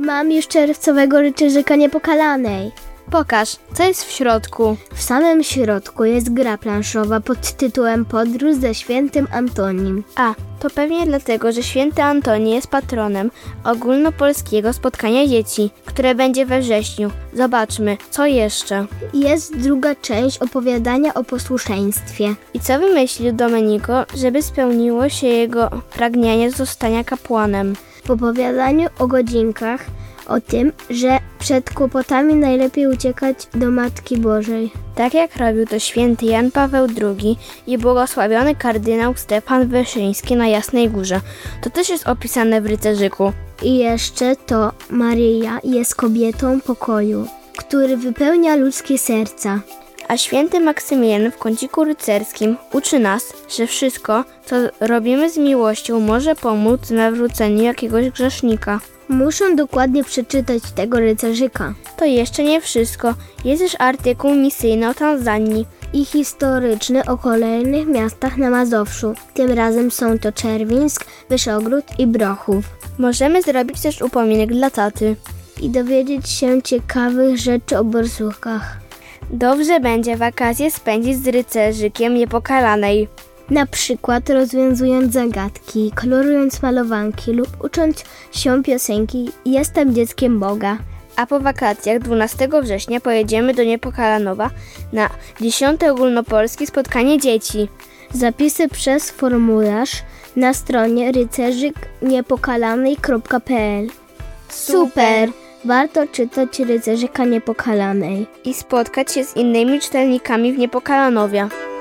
Mam już czerwcowego rycerzyka niepokalanej. Pokaż, co jest w środku. W samym środku jest gra planszowa pod tytułem Podróż ze świętym Antonim. A, to pewnie dlatego, że święty Antoni jest patronem ogólnopolskiego spotkania dzieci, które będzie we wrześniu. Zobaczmy, co jeszcze. Jest druga część opowiadania o posłuszeństwie. I co wymyślił Domenico, żeby spełniło się jego pragnienie zostania kapłanem? W opowiadaniu o godzinkach o tym, że przed kłopotami najlepiej uciekać do Matki Bożej. Tak jak robił to święty Jan Paweł II i błogosławiony kardynał Stefan Wyszyński na Jasnej Górze. To też jest opisane w rycerzyku. I jeszcze to Maryja jest kobietą pokoju, który wypełnia ludzkie serca. A święty Maksymilian w kąciku rycerskim uczy nas, że wszystko, co robimy z miłością, może pomóc w nawróceniu jakiegoś grzesznika. Muszę dokładnie przeczytać tego rycerzyka. To jeszcze nie wszystko. Jest też artykuł misyjny o Tanzanii. I historyczny o kolejnych miastach na Mazowszu. Tym razem są to Czerwińsk, Wyszogród i Brochów. Możemy zrobić też upominek dla taty. I dowiedzieć się ciekawych rzeczy o borsukach. Dobrze będzie wakacje spędzić z rycerzykiem niepokalanej. Na przykład rozwiązując zagadki, kolorując malowanki lub ucząc się piosenki Jestem dzieckiem Boga. A po wakacjach 12 września pojedziemy do Niepokalanowa na 10. ogólnopolskie spotkanie dzieci. Zapisy przez formularz na stronie rycerzykniepokalanej.pl. Super! Warto czytać Rycerzyka Niepokalanej. I spotkać się z innymi czytelnikami w Niepokalanowie.